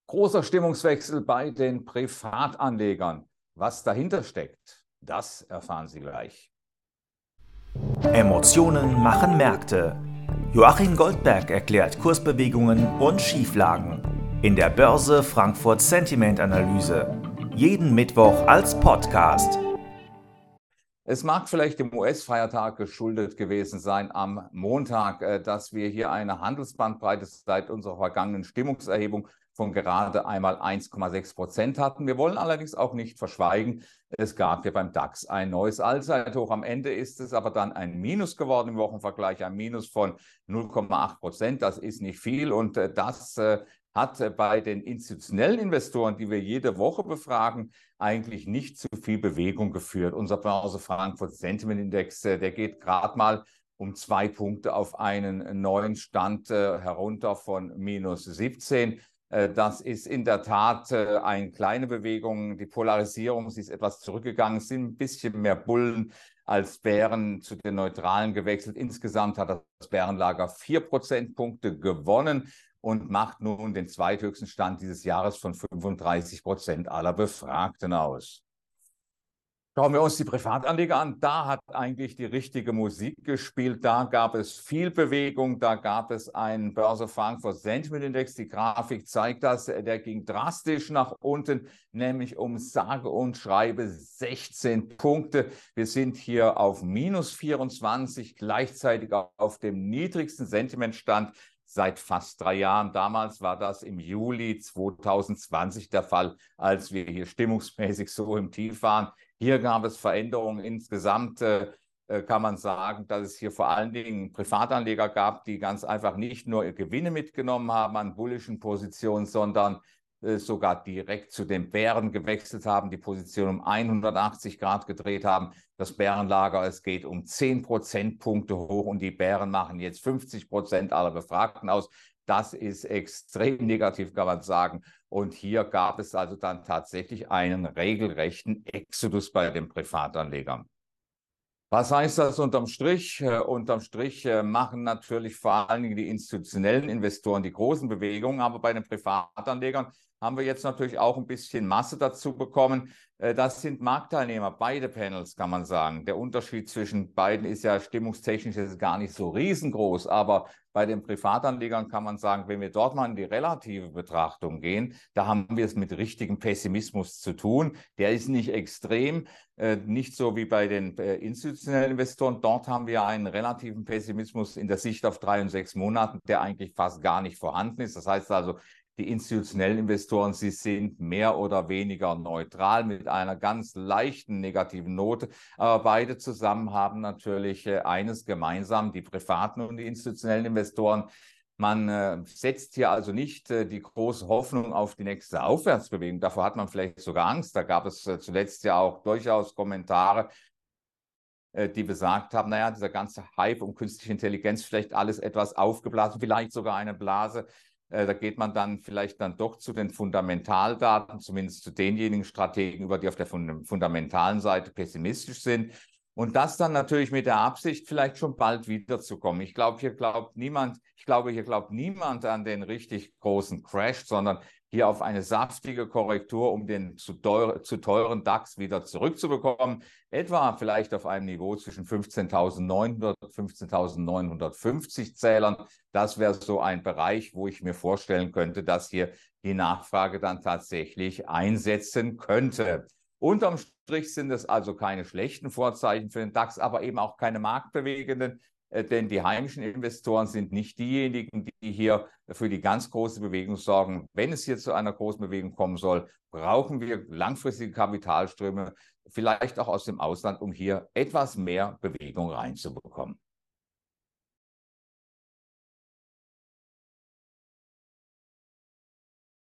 Großer Stimmungswechsel bei den Privatanlegern. Was dahinter steckt, das erfahren Sie gleich. Emotionen machen Märkte. Joachim Goldberg erklärt Kursbewegungen und Schieflagen in der Börse Frankfurt Sentiment Analyse. Jeden Mittwoch als Podcast. Es mag vielleicht dem US-Feiertag geschuldet gewesen sein am Montag, dass wir hier eine Handelsbandbreite seit unserer vergangenen Stimmungserhebung von gerade einmal 1,6% hatten. Wir wollen allerdings auch nicht verschweigen, es gab hier beim DAX ein neues Allzeithoch. Am Ende ist es aber dann ein Minus geworden im Wochenvergleich, ein Minus von 0,8%. Das ist nicht viel und das hat bei den institutionellen Investoren, die wir jede Woche befragen, eigentlich nicht zu viel Bewegung geführt. Unser Börse Frankfurt Sentiment Index, der geht gerade mal um 2 Punkte auf einen neuen Stand herunter von minus 17. Das ist in der Tat eine kleine Bewegung. Die Polarisierung, sie ist etwas zurückgegangen. Es sind ein bisschen mehr Bullen als Bären zu den Neutralen gewechselt. Insgesamt hat das Bärenlager 4 Prozentpunkte gewonnen und macht nun den zweithöchsten Stand dieses Jahres von 35% aller Befragten aus. Schauen wir uns die Privatanleger an. Da hat eigentlich die richtige Musik gespielt. Da gab es viel Bewegung. Da gab es einen Börse Frankfurt Sentiment Index. Die Grafik zeigt das. Der ging drastisch nach unten, nämlich um sage und schreibe 16 Punkte. Wir sind hier auf minus 24, gleichzeitig auf dem niedrigsten Sentimentstand seit fast 3 Jahren. Damals war das im Juli 2020 der Fall, als wir hier stimmungsmäßig so im Tief waren. Hier gab es Veränderungen. Insgesamt kann man sagen, dass es hier vor allen Dingen Privatanleger gab, die ganz einfach nicht nur Gewinne mitgenommen haben an bullischen Positionen, sondern sogar direkt zu den Bären gewechselt haben, die Position um 180 Grad gedreht haben. Das Bärenlager, es geht um 10 Prozentpunkte hoch und die Bären machen jetzt 50% aller Befragten aus. Das ist extrem negativ, kann man sagen. Und hier gab es also dann tatsächlich einen regelrechten Exodus bei den Privatanlegern. Was heißt das unterm Strich? Unterm Strich machen natürlich vor allen Dingen die institutionellen Investoren die großen Bewegungen, aber bei den Privatanlegern haben wir jetzt natürlich auch ein bisschen Masse dazu bekommen. Das sind Marktteilnehmer, beide Panels kann man sagen. Der Unterschied zwischen beiden ist ja stimmungstechnisch ist gar nicht so riesengroß, aber bei den Privatanlegern kann man sagen, wenn wir dort mal in die relative Betrachtung gehen, da haben wir es mit richtigem Pessimismus zu tun. Der ist nicht extrem, nicht so wie bei den institutionellen Investoren. Dort haben wir einen relativen Pessimismus in der Sicht auf 3 und 6 Monaten, der eigentlich fast gar nicht vorhanden ist. Das heißt also, die institutionellen Investoren, sie sind mehr oder weniger neutral mit einer ganz leichten negativen Note. Aber beide zusammen haben natürlich eines gemeinsam, die privaten und die institutionellen Investoren. Man setzt hier also nicht die große Hoffnung auf die nächste Aufwärtsbewegung. Davor hat man vielleicht sogar Angst. Da gab es zuletzt ja auch durchaus Kommentare, die besagt haben, naja, dieser ganze Hype um künstliche Intelligenz, vielleicht alles etwas aufgeblasen, vielleicht sogar eine Blase. Da geht man dann vielleicht dann doch zu den Fundamentaldaten, zumindest zu denjenigen Strategen, über die auf der fundamentalen Seite pessimistisch sind. Und das dann natürlich mit der Absicht, vielleicht schon bald wiederzukommen. Ich glaube, hier glaubt niemand an den richtig großen Crash, sondern hier auf eine saftige Korrektur, um den zu teuren DAX wieder zurückzubekommen. Etwa vielleicht auf einem Niveau zwischen 15.900 und 15.950 Zählern. Das wäre so ein Bereich, wo ich mir vorstellen könnte, dass hier die Nachfrage dann tatsächlich einsetzen könnte. Unterm Strich sind es also keine schlechten Vorzeichen für den DAX, aber eben auch keine marktbewegenden, denn die heimischen Investoren sind nicht diejenigen, die hier für die ganz große Bewegung sorgen. Wenn es hier zu einer großen Bewegung kommen soll, brauchen wir langfristige Kapitalströme, vielleicht auch aus dem Ausland, um hier etwas mehr Bewegung reinzubekommen.